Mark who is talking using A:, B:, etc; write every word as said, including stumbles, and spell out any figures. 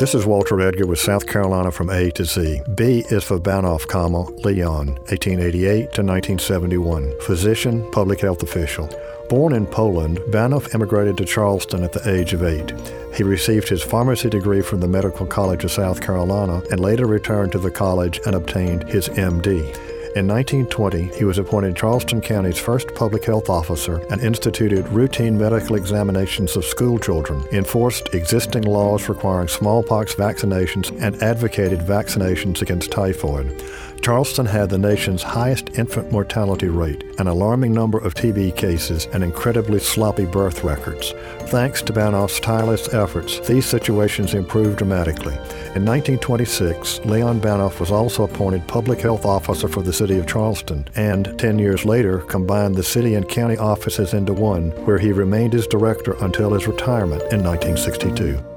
A: This is Walter Edgar with South Carolina from A to Z. B is for Banoff, comma, Leon, eighteen eighty-eight to nineteen seventy-one. Physician, public health official. Born in Poland, Banoff immigrated to Charleston at the age of eight. He received his pharmacy degree from the Medical College of South Carolina and later returned to the college and obtained his M D. In nineteen twenty, he was appointed Charleston County's first public health officer and instituted routine medical examinations of school children, enforced existing laws requiring smallpox vaccinations, and advocated vaccinations against typhoid. Charleston had the nation's highest infant mortality rate, an alarming number of T B cases, and incredibly sloppy birth records. Thanks to Banoff's tireless efforts, these situations improved dramatically. In nineteen twenty-six, Leon Banoff was also appointed public health officer for the city of Charleston, and ten years later combined the city and county offices into one, where he remained as director until his retirement in nineteen sixty-two.